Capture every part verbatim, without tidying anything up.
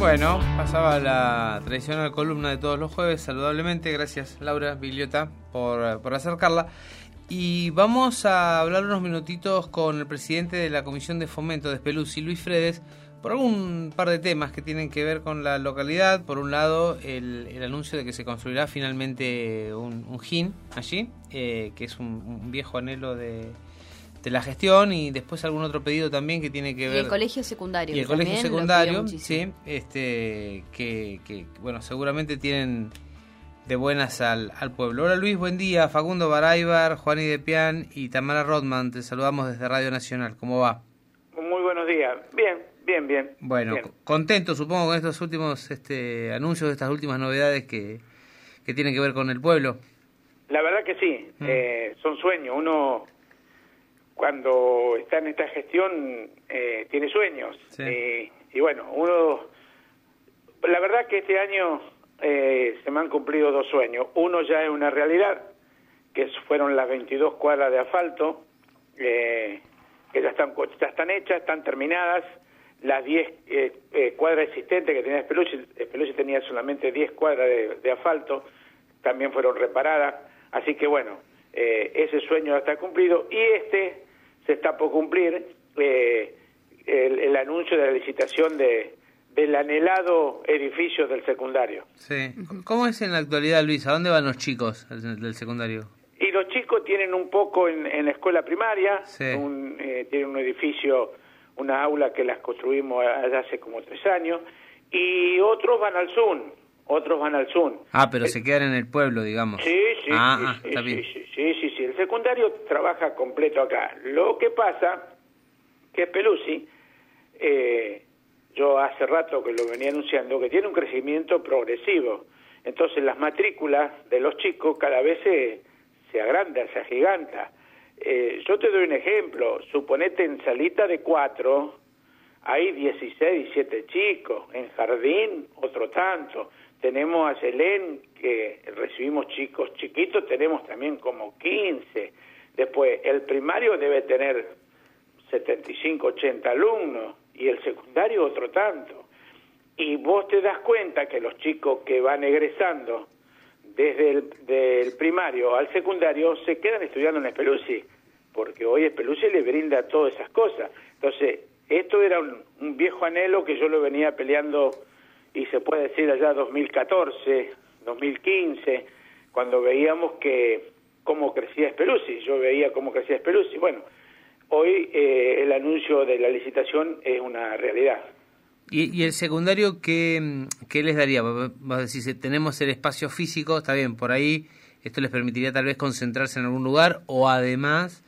Bueno, pasaba la tradicional columna de todos los jueves, saludablemente. Gracias, Laura Vigliota, por, por acercarla. Y vamos a hablar unos minutitos con el presidente de la Comisión de Fomento de Speluzzi, Luis Fredes, por algún par de temas que tienen que ver con la localidad. Por un lado, el, el anuncio de que se construirá finalmente un, un G I N allí, eh, que es un, un viejo anhelo de... de la gestión, y después algún otro pedido también que tiene que ver... Y el colegio secundario. Y el colegio secundario, sí, este, que, que, bueno, seguramente tienen de buenas al, al pueblo. Hola Luis, buen día. Facundo Baraybar, Juani de Pian y Tamara Rodman, te saludamos desde Radio Nacional. ¿Cómo va? Muy buenos días. Bien, bien, bien. Bueno, bien. contento supongo con estos últimos este, anuncios, estas últimas novedades que, que tienen que ver con el pueblo. La verdad que sí, mm. eh, son sueños. Uno... cuando está en esta gestión eh, tiene sueños, sí. eh, y bueno, uno, la verdad que este año eh, se me han cumplido dos sueños. Uno ya es una realidad, que fueron las veintidós cuadras de asfalto, eh, que ya están, ya están hechas, están terminadas. Las diez eh, eh, cuadras existentes que tenía Speluzzi, Speluzzi tenía solamente diez cuadras de, de asfalto, también fueron reparadas, así que bueno, eh, ese sueño ya está cumplido, y este se está por cumplir, eh, el, el anuncio de la licitación de del anhelado edificio del secundario. Sí. ¿Cómo es en la actualidad, Luis? ¿A dónde van los chicos del secundario? Y los chicos tienen un poco en, en la escuela primaria, sí. un, eh, tienen un edificio, una aula que las construimos allá hace como tres años, y otros van al Zoom, otros van al Zoom. Ah, pero el, se quedan en el pueblo, digamos. Sí, sí, ah, sí, ah, está sí, bien. sí, sí, sí, sí, el secundario trabaja completo acá. Lo que pasa que Speluzzi, eh, yo hace rato que lo venía anunciando, que tiene un crecimiento progresivo. Entonces las matrículas de los chicos cada vez se, se agrandan, se agiganta. Eh, yo te doy un ejemplo. Suponete en salita de cuatro hay dieciséis, diecisiete chicos. En jardín otro tanto. Tenemos a Selén, que recibimos chicos chiquitos, tenemos también como quince. Después, el primario debe tener setenta y cinco, ochenta alumnos, y el secundario otro tanto. Y vos te das cuenta que los chicos que van egresando desde el del primario al secundario se quedan estudiando en Speluzzi, porque hoy Speluzzi le brinda todas esas cosas. Entonces, esto era un, un viejo anhelo que yo lo venía peleando, y se puede decir allá dos mil catorce, dos mil quince, cuando veíamos que cómo crecía Speluzzi. Yo veía cómo crecía Speluzzi. Bueno, hoy eh, el anuncio de la licitación es una realidad. ¿Y, y el secundario qué, qué les daría? Vos decís, tenemos el espacio físico, está bien, por ahí esto les permitiría tal vez concentrarse en algún lugar, o además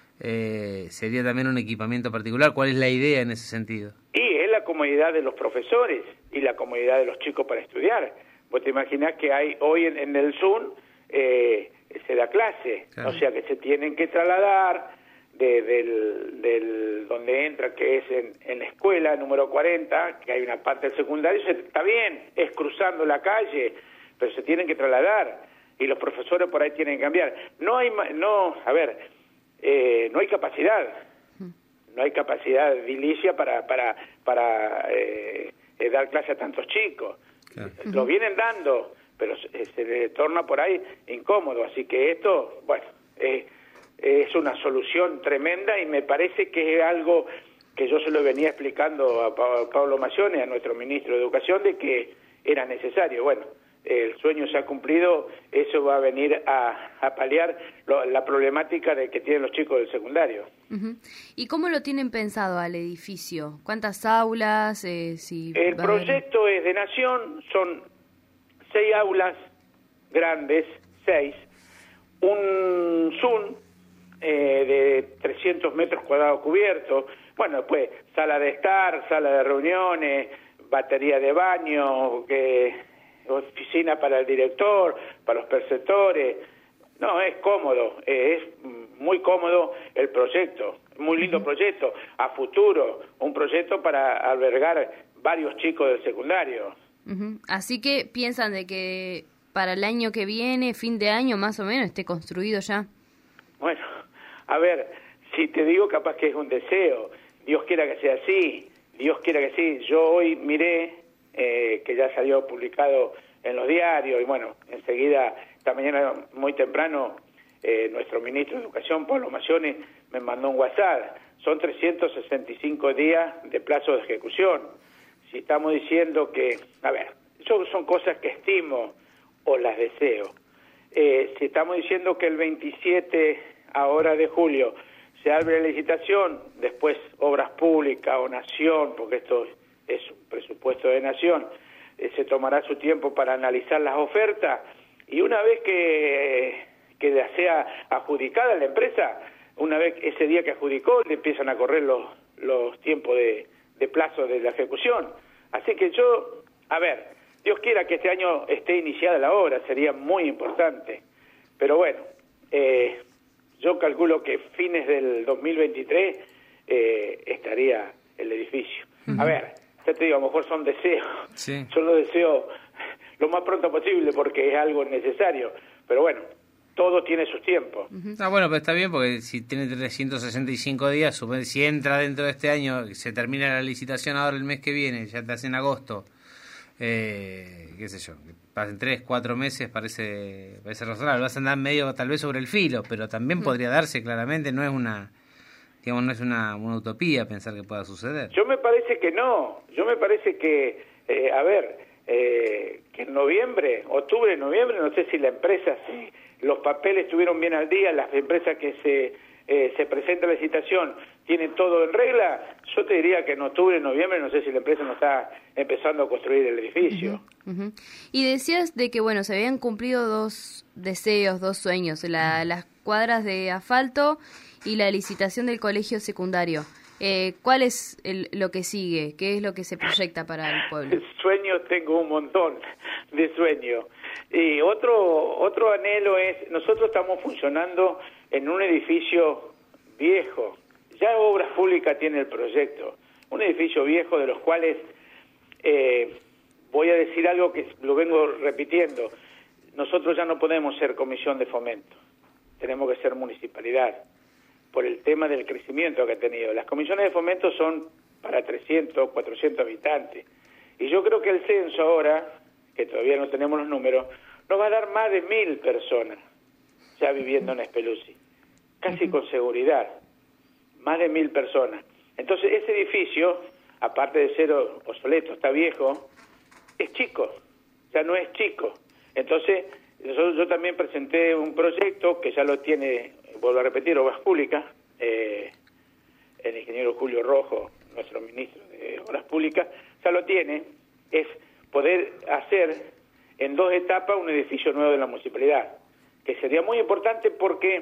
eh, sería también un equipamiento particular. ¿Cuál es la idea en ese sentido? Y es la comodidad de los profesores y la comodidad de los chicos para estudiar. Vos te imaginás que hay hoy en, en el Zoom eh, se da clase, claro. O sea que se tienen que trasladar de, del, del donde entra, que es en, en la escuela número cuarenta, que hay una parte del secundario, se, está bien, es cruzando la calle, pero se tienen que trasladar, y los profesores por ahí tienen que cambiar. No hay, no, a ver, eh, no hay capacidad, no hay capacidad edilicia para para para eh, eh, dar clase a tantos chicos. Claro. Lo vienen dando, pero se, se le torna por ahí incómodo, así que esto, bueno, eh, es una solución tremenda, y me parece que es algo que yo se lo venía explicando a, pa a Pablo Macione, a nuestro ministro de Educación, de que era necesario. Bueno, el sueño se ha cumplido, eso va a venir a, a paliar lo, la problemática de que tienen los chicos del secundario. Uh-huh. ¿Y cómo lo tienen pensado al edificio? ¿Cuántas aulas? Eh, si el proyecto es de Nación, son seis aulas grandes, seis, un Zoom eh, de trescientos metros cuadrados cubiertos, bueno, después sala de estar, sala de reuniones, batería de baño, que... oficina para el director, para los preceptores. No, es cómodo, es muy cómodo el proyecto, muy lindo uh-huh. proyecto, a futuro, un proyecto para albergar varios chicos del secundario. Uh-huh. Así que piensan de que para el año que viene, fin de año más o menos, esté construido ya. Bueno, a ver, si te digo capaz que es un deseo, Dios quiera que sea así, Dios quiera que sí. Yo hoy miré eh, que ya salió publicado en los diarios, y bueno, enseguida, esta mañana muy temprano, eh, nuestro ministro de Educación, Pablo Macioni, me mandó un WhatsApp. Son trescientos sesenta y cinco días de plazo de ejecución. Si estamos diciendo que, a ver, eso son cosas que estimo o las deseo. Eh, si estamos diciendo que el veintisiete ahora de julio se abre la licitación, después Obras Públicas o Nación, porque esto es un presupuesto de Nación, eh, se tomará su tiempo para analizar las ofertas, y una vez que, que sea adjudicada la empresa, una vez ese día que adjudicó, le empiezan a correr los, los tiempos de, de plazo de la ejecución. Así que yo, a ver, Dios quiera que este año esté iniciada la obra, sería muy importante. Pero bueno, eh, yo calculo que fines del dos mil veintitrés eh, estaría el edificio. Uh-huh. A ver, ya te digo, a lo mejor son deseos. Sí. Yo lo deseo lo más pronto posible porque es algo necesario. Pero bueno, todo tiene sus tiempos. Uh-huh. Ah, bueno, pero está bien porque si tiene trescientos sesenta y cinco días, si entra dentro de este año, se termina la licitación ahora el mes que viene, ya te hace en agosto, eh, qué sé yo, pasen tres, cuatro meses, parece parece razonable. Vas a andar medio tal vez sobre el filo, pero también uh-huh. podría darse claramente, no es una, digamos, no es una, una utopía pensar que pueda suceder. Yo me parece que no, yo me parece que, eh, a ver, eh, que en noviembre, octubre, noviembre, no sé si la empresa, si los papeles estuvieron bien al día, las empresas que se eh, se presenta la licitación tienen todo en regla, yo te diría que en octubre, noviembre, no sé si la empresa no está empezando a construir el edificio. Uh-huh, uh-huh. Y decías de que, bueno, se habían cumplido dos deseos, dos sueños, la, las cuadras de asfalto y la licitación del colegio secundario. Eh, ¿Cuál es el, lo que sigue? ¿Qué es lo que se proyecta para el pueblo? Sueños tengo un montón de sueños. Y otro otro anhelo es, nosotros estamos funcionando en un edificio viejo. Ya Obras Públicas tiene el proyecto. Un edificio viejo de los cuales, eh, voy a decir algo que lo vengo repitiendo, nosotros ya no podemos ser comisión de fomento, tenemos que ser municipalidad, por el tema del crecimiento que ha tenido. Las comisiones de fomento son para trescientos, cuatrocientos habitantes. Y yo creo que el censo ahora, que todavía no tenemos los números, nos va a dar más de mil personas ya viviendo en Espeluzzi. Casi con seguridad. Más de mil personas. Entonces ese edificio, aparte de ser obsoleto, está viejo, es chico. Ya no es chico. Entonces nosotros, yo también presenté un proyecto que ya lo tiene, vuelvo a repetir, Obras Públicas, eh, el ingeniero Julio Rojo, nuestro ministro de Obras Públicas, ya lo tiene, es poder hacer en dos etapas un edificio nuevo de la municipalidad, que sería muy importante porque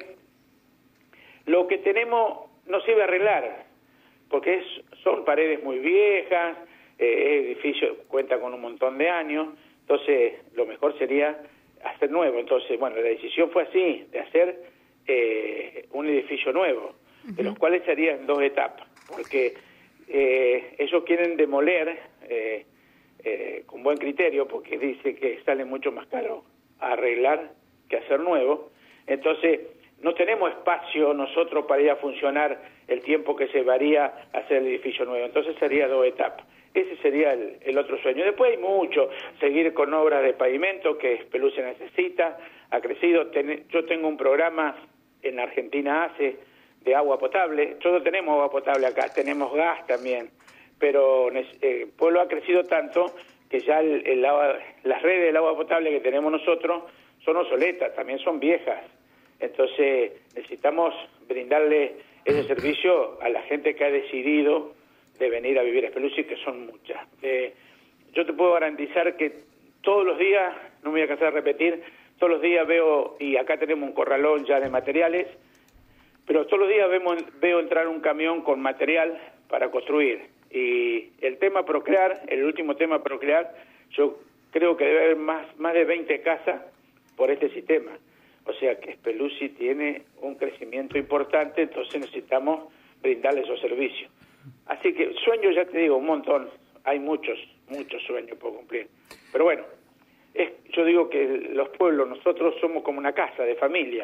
lo que tenemos no se iba a arreglar, porque es, son paredes muy viejas, eh, el edificio cuenta con un montón de años, entonces lo mejor sería hacer nuevo. Entonces, bueno, la decisión fue así, de hacer eh, un edificio nuevo, uh-huh. de los cuales sería en dos etapas, porque eh, ellos quieren demoler eh, eh, con buen criterio, porque dice que sale mucho más caro arreglar que hacer nuevo. Entonces, no tenemos espacio nosotros para ir a funcionar el tiempo que se varía hacer el edificio nuevo. Entonces sería dos etapas. Ese sería el, el otro sueño. Después hay mucho, seguir con obras de pavimento que Espeluzzi necesita, ha crecido. Ten, yo tengo un programa en Argentina ACE de agua potable. Todos tenemos agua potable acá, tenemos gas también, pero eh, el pueblo ha crecido tanto que ya el, el agua, las redes del agua potable que tenemos nosotros son obsoletas, también son viejas. Entonces necesitamos brindarle ese servicio a la gente que ha decidido de venir a vivir a Espeluzzi, que son muchas. Eh, yo te puedo garantizar que todos los días, no me voy a cansar de repetir, todos los días veo, y acá tenemos un corralón ya de materiales, pero todos los días vemos, veo entrar un camión con material para construir. Y el tema Procrear, el último tema Procrear, yo creo que debe haber más, más de veinte casas por este sistema. O sea que Espeluzzi tiene un crecimiento importante, entonces necesitamos brindarle esos servicios. Así que sueños, ya te digo, un montón. Hay muchos, muchos sueños por cumplir. Pero bueno, es, yo digo que los pueblos, nosotros somos como una casa de familia.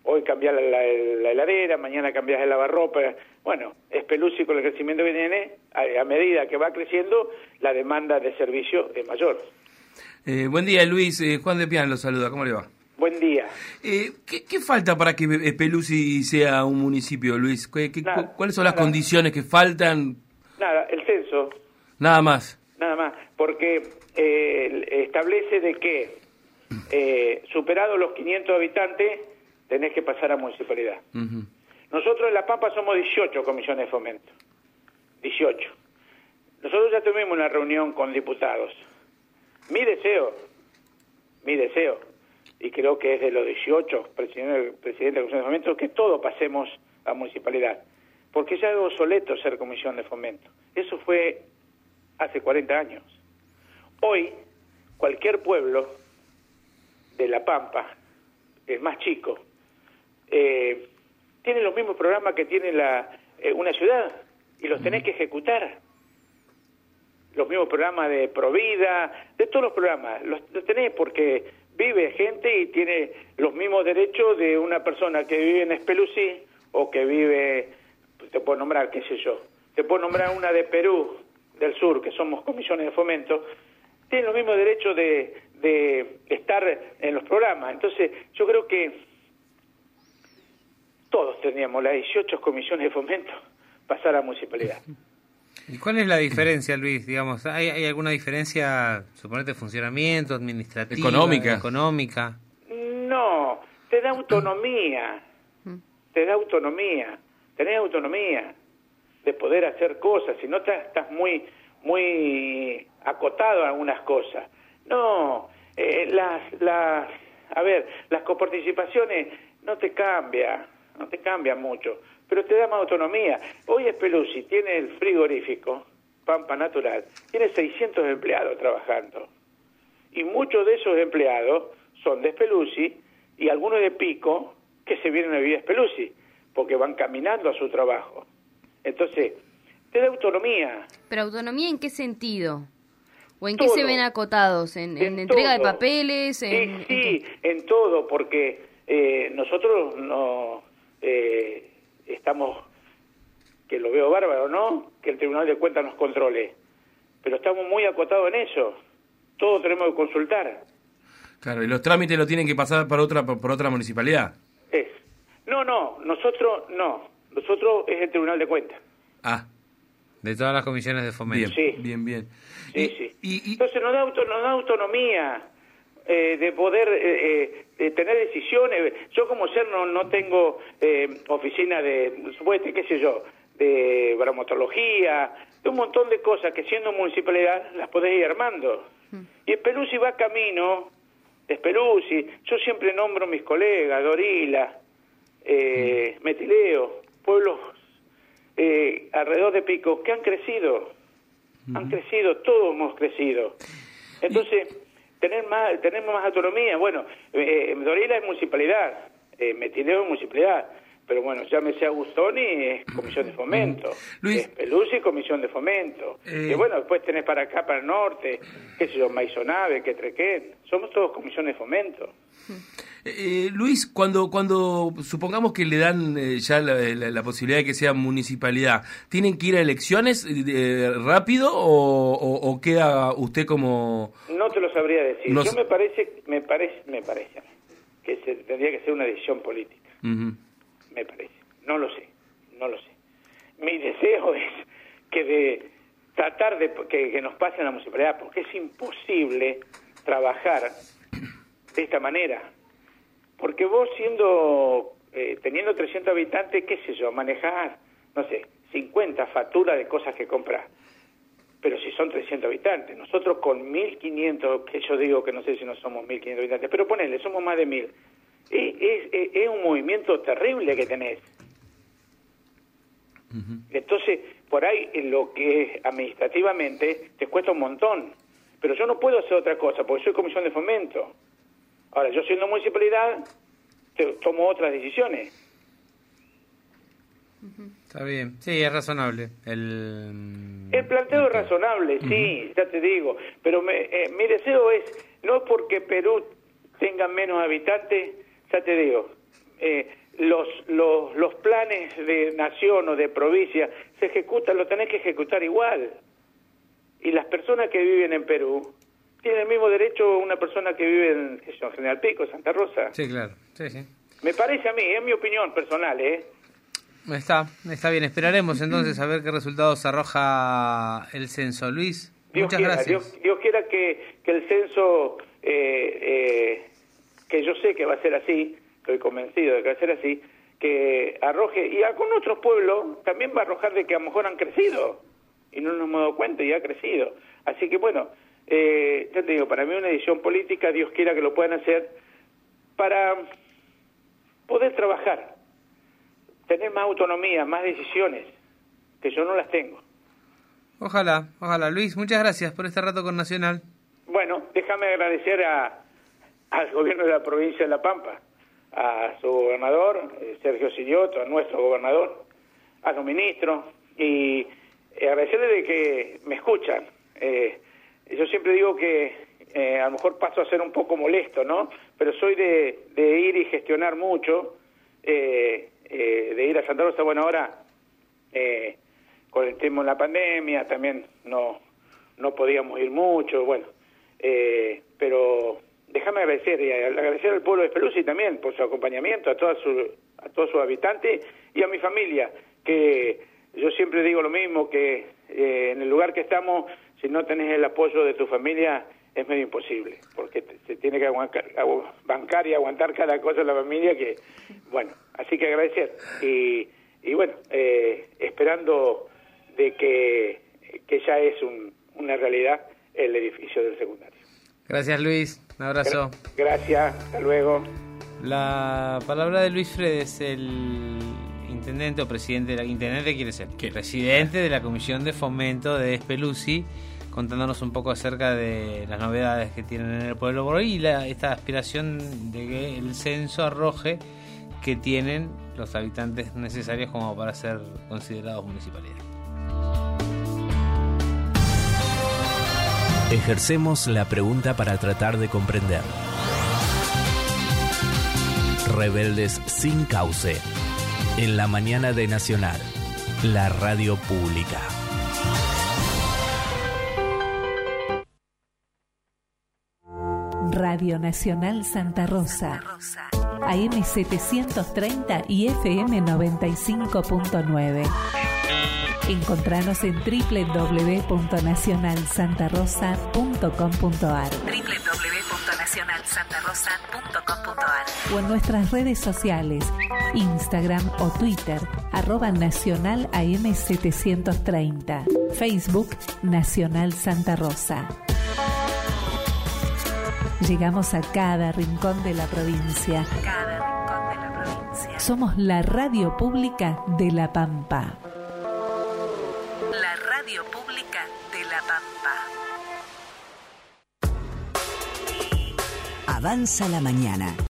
Hoy cambiás la, la, la heladera, mañana cambiás el lavarropa. Bueno, Speluzzi con el crecimiento que tiene, a, a medida que va creciendo, la demanda de servicio es mayor. Eh, buen día, Luis. Eh, Juan de Pian lo saluda. ¿Cómo le va? Buen día. Eh, ¿qué, ¿Qué falta para que Speluzzi sea un municipio, Luis? ¿Qué, qué, Nada, ¿Cuáles son las nada. condiciones que faltan? Nada, el censo. Nada más. Nada más, porque eh, establece de que eh, superados los quinientos habitantes tenés que pasar a municipalidad. Uh-huh. Nosotros en La Pampa somos dieciocho comisiones de fomento, dieciocho. Nosotros ya tuvimos una reunión con diputados. Mi deseo, mi deseo, y creo que es de los dieciocho presidentes presidente de la comisión de fomento, que todos pasemos a municipalidad, porque ya es obsoleto ser comisión de fomento. Eso fue hace cuarenta años. Hoy, cualquier pueblo de La Pampa, el más chico, eh, tiene los mismos programas que tiene la, eh, una ciudad, y los tenés que ejecutar. Los mismos programas de Provida, de todos los programas, los, los tenés porque vive gente y tiene los mismos derechos de una persona que vive en Speluzzi o que vive, te puedo nombrar, qué sé yo, te puedo nombrar una de Perú, del Sur, que somos comisiones de fomento, tienen los mismos derechos de, de estar en los programas. Entonces, yo creo que todos teníamos las dieciocho comisiones de fomento pasar a la municipalidad. ¿Y cuál es la diferencia, Luis? Digamos, ¿hay, hay alguna diferencia, suponete, de funcionamiento, administrativa, económica? económica? No, te da autonomía, te da autonomía, tenés autonomía de poder hacer cosas, si no estás, estás muy muy acotado a algunas cosas. No, eh, las, las, a ver, las coparticipaciones no te cambia, no te cambia mucho, pero te da más autonomía. Hoy Speluzzi tiene el frigorífico, Pampa Natural, tiene seiscientos empleados trabajando, y muchos de esos empleados son de Speluzzi y algunos de Pico que se vienen a vivir a Speluzzi, porque van caminando a su trabajo. Entonces, te da autonomía. ¿Pero autonomía en qué sentido? ¿O en Todo. qué se ven acotados? ¿En, en, En entrega todo. de papeles? En, Sí, sí, en todo, porque eh, nosotros no eh, estamos, que lo veo bárbaro, ¿no?, que el Tribunal de Cuentas nos controle, pero estamos muy acotados en eso. Todo tenemos que consultar. Claro, y los trámites lo tienen que pasar por otra por, por otra municipalidad. Es. No, no, nosotros no. Nosotros es el Tribunal de Cuentas. Ah, De todas las comisiones de fomento. bien, Sí. bien, bien. Sí, y, sí. Y, y, Entonces nos da, auto, nos da autonomía eh, de poder eh, eh, de tener decisiones. Yo como ser no, no tengo eh, oficina de, supuesto, qué sé yo, de bromatología, de un montón de cosas que siendo municipalidad las podés ir armando. Mm. Y Speluzzi va camino, Speluzzi, yo siempre nombro a mis colegas, Dorila, eh, mm. Metileo, pueblos eh, alrededor de Pico, que han crecido, uh-huh. han crecido, todos hemos crecido. Entonces, y... tener más, tenemos más autonomía. Bueno, eh, Dorila es municipalidad, eh, Metileo es municipalidad, pero bueno, llámese Agustoni, es comisión de fomento, Luis... Speluzzi, comisión de fomento, eh... y bueno, después tenés para acá, para el norte, qué sé yo, Maisonave, Quetrequén, somos todos comisiones de fomento. Eh, Luis, cuando cuando supongamos que le dan eh, ya la, la, la posibilidad de que sea municipalidad, ¿tienen que ir a elecciones eh, rápido o, o, o queda usted como...? No te lo sabría decir. No... Yo me parece, me parece, me parece que se, tendría que ser una decisión política. Uh-huh. Me parece. No lo sé, no lo sé. Mi deseo es que de tratar de que, que nos pasen a la municipalidad, porque es imposible trabajar de esta manera. Porque vos siendo, eh, teniendo trescientos habitantes, qué sé yo, manejás, no sé, cincuenta facturas de cosas que compras. Pero si son trescientos habitantes, nosotros con mil quinientos, que yo digo que no sé si no somos mil quinientos habitantes, pero ponele, somos más de mil. Es, es, es un movimiento terrible que tenés. Uh-huh. Entonces, por ahí, en lo que es administrativamente, te cuesta un montón. Pero yo no puedo hacer otra cosa, porque soy comisión de fomento. Ahora, yo siendo municipalidad, te, tomo otras decisiones. Está bien, sí, es razonable. El, el planteo es razonable, uh-huh. sí, ya te digo. Pero me, eh, mi deseo es, no porque Perú tenga menos habitantes, ya te digo, eh, los, los, los planes de nación o de provincia se ejecutan, lo tenés que ejecutar igual. Y las personas que viven en Perú tienen el mismo derecho una persona que vive en, en General Pico, Santa Rosa. Sí, claro. Sí, sí. Me parece a mí, es mi opinión personal, ¿eh? Está, está bien. Esperaremos entonces a ver qué resultados arroja el censo. Luis, Dios muchas quiera, gracias. Dios, Dios quiera que, que el censo, eh, eh, que yo sé que va a ser así, estoy convencido de que va a ser así, que arroje, y con otros pueblos también va a arrojar de que a lo mejor han crecido, y no nos hemos dado cuenta y ha crecido. Así que bueno, eh, ya te digo, para mí una decisión política, Dios quiera que lo puedan hacer, para poder trabajar, tener más autonomía, más decisiones, que yo no las tengo. Ojalá, ojalá. Luis, muchas gracias por este rato con Nacional. Bueno, déjame agradecer a, al gobierno de la provincia de La Pampa, a su gobernador, eh, Sergio Silioto, a nuestro gobernador, a los ministros, y eh, agradecerles de que me escuchan. Eh, yo siempre digo que eh, a lo mejor paso a ser un poco molesto, ¿no? Pero soy de, de ir y gestionar mucho, eh, eh, de ir a Santa Rosa. Bueno, ahora, eh, con el tema de la pandemia, también no, no podíamos ir mucho, bueno, eh, pero déjame agradecer, y agradecer al pueblo de Espeluzzi también por su acompañamiento, a, toda su, a todos sus habitantes y a mi familia, que yo siempre digo lo mismo, que eh, en el lugar que estamos, si no tenés el apoyo de tu familia, es medio imposible, porque te, se tiene que aguantar, agu, bancar y aguantar cada cosa en la familia, que, bueno, así que agradecer, y, y bueno, eh, esperando de que, que ya es un, una realidad el edificio del secundario. Gracias, Luis. Un abrazo. Gracias, hasta luego. La palabra de Luis Fredes, el intendente o presidente, de la, intendente quiere ser, ¿Qué? presidente de la Comisión de Fomento de Espeluzzi, contándonos un poco acerca de las novedades que tienen en el pueblo por hoy y la, esta aspiración de que el censo arroje que tienen los habitantes necesarios como para ser considerados municipalidad. Ejercemos la pregunta para tratar de comprender. Rebeldes sin cauce. En la mañana de Nacional, la radio pública. Radio Nacional Santa Rosa. A M setecientos treinta y F M noventa y cinco punto nueve. Encontranos en doble u doble u doble u punto nacional santa rosa punto com punto a r doble u doble u doble u punto nacional santa rosa punto com punto a r o en nuestras redes sociales, Instagram o Twitter, arroba Nacional A M setecientos treinta, Facebook Nacional Santa Rosa. Llegamos a cada rincón de la provincia. Cada rincón de la provincia. Somos la radio pública de La Pampa. La radio pública de La Pampa. Avanza la mañana.